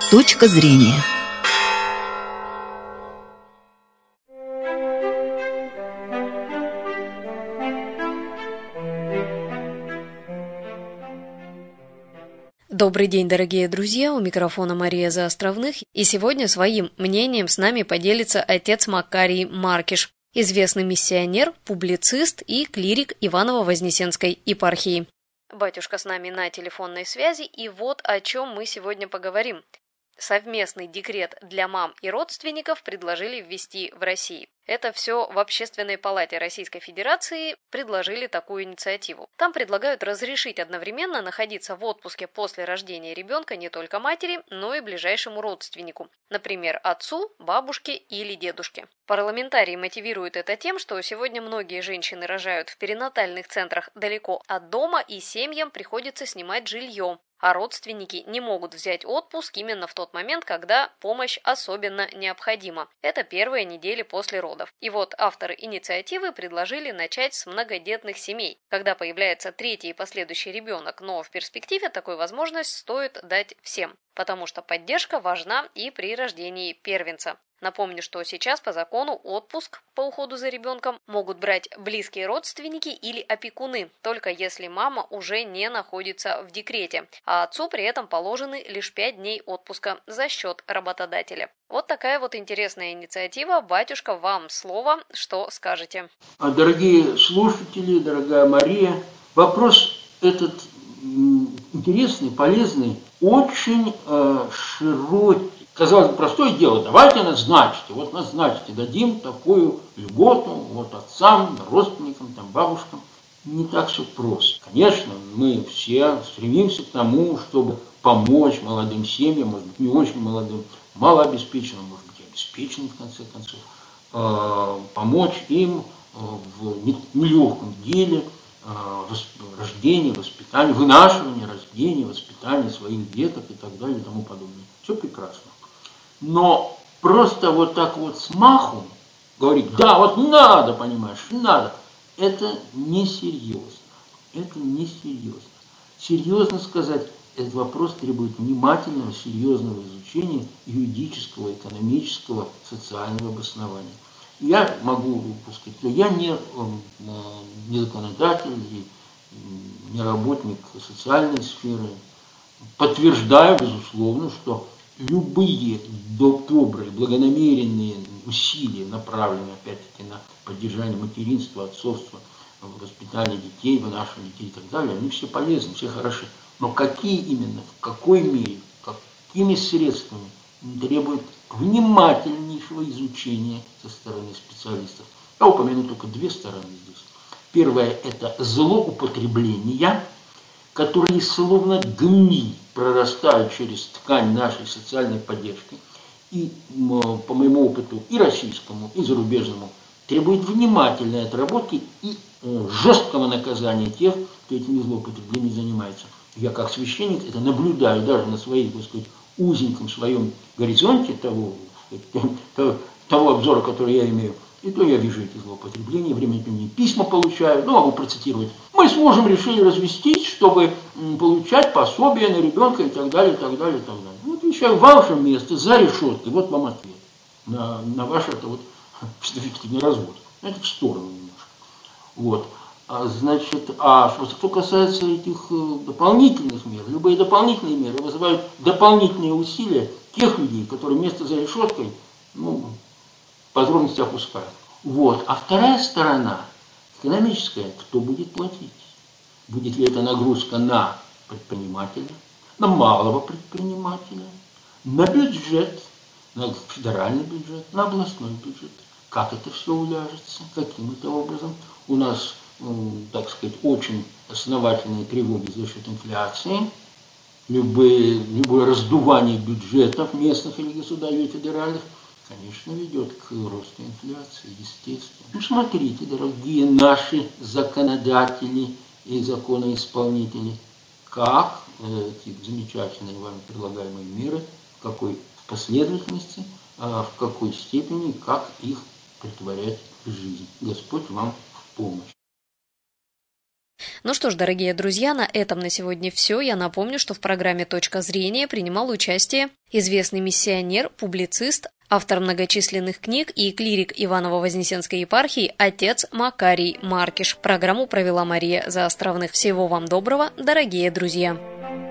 Точка зрения. Добрый день, дорогие друзья, у микрофона Мария Заостровных, и сегодня своим мнением с нами поделится отец Макарий Маркиш, известный миссионер, публицист и клирик Иваново-Вознесенской епархии. Батюшка с нами на телефонной связи, и вот о чем мы сегодня поговорим. Совместный декрет для мам и родственников предложили ввести в России. Это все в Общественной палате Российской Федерации предложили такую инициативу. Там предлагают разрешить одновременно находиться в отпуске после рождения ребенка не только матери, но и ближайшему родственнику, например, отцу, бабушке или дедушке. Парламентарии мотивируют это тем, что сегодня многие женщины рожают в перинатальных центрах далеко от дома, и семьям приходится снимать жилье, а родственники не могут взять отпуск именно в тот момент, когда помощь особенно необходима. Это первые недели после родов. И вот авторы инициативы предложили начать с многодетных семей, когда появляется третий и последующий ребенок, но в перспективе такую возможность стоит дать всем, потому что поддержка важна и при рождении первенца. Напомню, что сейчас по закону отпуск по уходу за ребенком могут брать близкие родственники или опекуны, только если мама уже не находится в декрете, а отцу при этом положены лишь 5 дней отпуска за счет работодателя. Вот такая вот интересная инициатива. Батюшка, вам слово. Что скажете? Дорогие слушатели, дорогая Мария, вопрос этот интересный, полезный, очень широкий. Казалось бы, простое дело, давайте назначьте, вот назначьте, дадим такую льготу вот отцам, родственникам, там, бабушкам. Не так все просто. Конечно, мы все стремимся к тому, чтобы помочь молодым семьям, может быть, не очень молодым, малообеспеченным, может быть, и обеспеченным, в конце концов, помочь им в нелегком деле рождения, воспитания, вынашивания, рождения, воспитания своих деток и так далее и тому подобное. Все прекрасно. Но просто вот так вот смаху говорить, да, вот надо, понимаешь, надо, это несерьезно. Это несерьезно. Серьезно сказать, этот вопрос требует внимательного, серьезного изучения юридического, экономического, социального обоснования. Я могу сказать, что я не законодатель и не работник социальной сферы. Подтверждаю, безусловно, что любые добрые, благонамеренные усилия, направленные, опять-таки, на поддержание материнства, отцовства, воспитание детей, вынашивание детей и так далее, они все полезны, все хороши. Но какие именно, в какой мере, какими средствами, требует внимательнейшего изучения со стороны специалистов. Я упомяну только две стороны здесь. Первое – это злоупотребления, которые словно гниль прорастают через ткань нашей социальной поддержки. И, по моему опыту, и российскому, и зарубежному, требует внимательной отработки и жесткого наказания тех, кто этими злоупотреблениями занимается. Я как священник это наблюдаю даже на своей, так сказать, узеньком своем горизонте того обзора, который я имею. И то я вижу эти злоупотребления, время от времени письма получаю, могу процитировать. Мы с мужем решили развестись, чтобы получать пособие на ребенка и так далее, и так далее, и так далее. Вот еще ваше место за решеткой, вот вам ответ на ваше это вот на развод. Это в сторону немножко. Вот. Что касается этих дополнительных мер, любые дополнительные меры вызывают дополнительные усилия тех людей, которые вместо за решеткой, подробности опускают. Вот. А вторая сторона, экономическая, кто будет платить? Будет ли это нагрузка на предпринимателя, на малого предпринимателя, на бюджет, на федеральный бюджет, на областной бюджет? Как это все уляжется? Каким это образом? У нас, так сказать, очень основательные тревоги за счет инфляции. Любое раздувание бюджетов местных или государственных, или федеральных, конечно, ведет к росту инфляции, естественно. Смотрите, дорогие наши законодатели и законоисполнители, как эти замечательные вами предлагаемые меры, в какой последовательности, в какой степени, как их претворять в жизнь. Господь вам в помощь. Ну что ж, дорогие друзья, на этом на сегодня все. Я напомню, что в программе «Точка зрения» принимал участие известный миссионер, публицист, автор многочисленных книг и клирик Иваново-Вознесенской епархии отец Макарий Маркиш. Программу провела Мария Заостровных. Всего вам доброго, дорогие друзья!